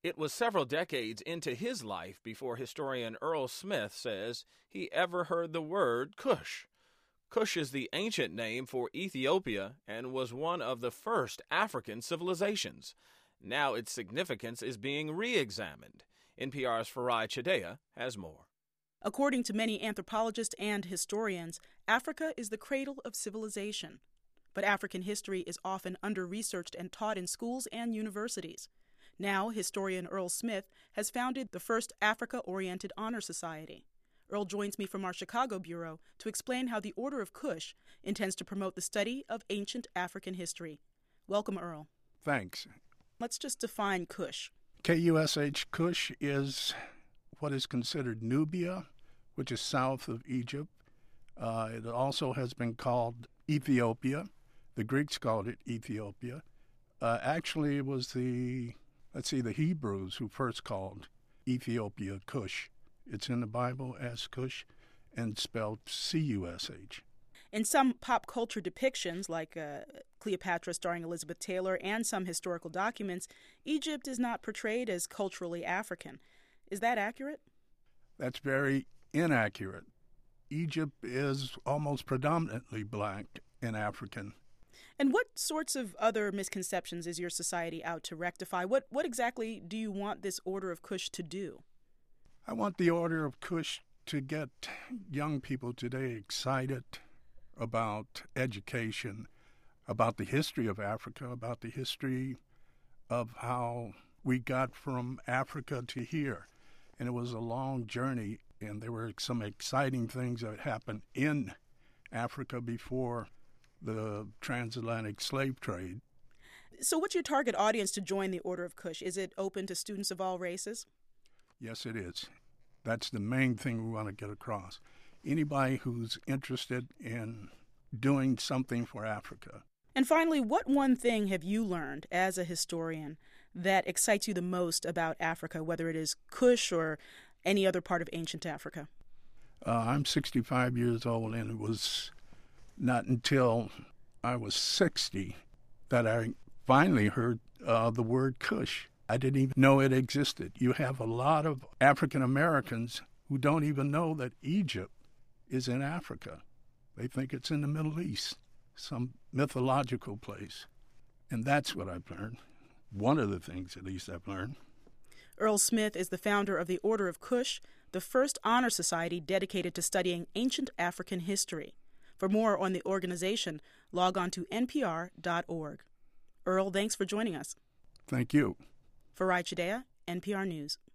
It was several decades into his life before historian Earl Smith says he ever heard the word Kush. Kush is the ancient name for Ethiopia and was one of the first African civilizations. Now its significance is being re-examined. NPR's Farai Chideya has more. According to many anthropologists and historians, Africa is the cradle of civilization. But African history is often under-researched and taught in schools and universities. Now, historian Earl Smith has founded the first Africa-oriented honor society. Earl joins me from our Chicago bureau to explain how the Order of Kush intends to promote the study of ancient African history. Welcome, Earl. Thanks. Let's just define Kush. Kush. Kush is what is considered Nubia, which is south of Egypt. It also has been called Ethiopia. The Greeks called it Ethiopia. Actually, it was the Hebrews who first called Ethiopia Kush. It's in the Bible as Kush and spelled C-U-S-H. In some pop culture depictions, like Cleopatra starring Elizabeth Taylor and some historical documents, Egypt is not portrayed as culturally African. Is that accurate? That's very inaccurate. Egypt is almost predominantly black and African. And what sorts of other misconceptions is your society out to rectify? What exactly do you want this Order of Kush to do? I want the Order of Kush to get young people today excited about education, about the history of Africa, about the history of how we got from Africa to here. And it was a long journey, and there were some exciting things that happened in Africa before the transatlantic slave trade. So what's your target audience to join the Order of Kush? Is it open to students of all races? Yes, it is. That's the main thing we want to get across. Anybody who's interested in doing something for Africa. And finally, what one thing have you learned as a historian that excites you the most about Africa, whether it is Kush or any other part of ancient Africa? I'm 65 years old, and it was not until I was 60 that I finally heard the word Kush. I didn't even know it existed. You have a lot of African Americans who don't even know that Egypt is in Africa. They think it's in the Middle East, some mythological place. And that's what I've learned. One of the things, at least, I've learned. Earl Smith is the founder of the Order of Kush, the first honor society dedicated to studying ancient African history. For more on the organization, log on to npr.org. Earl, thanks for joining us. Thank you. Farai Chideya, NPR News.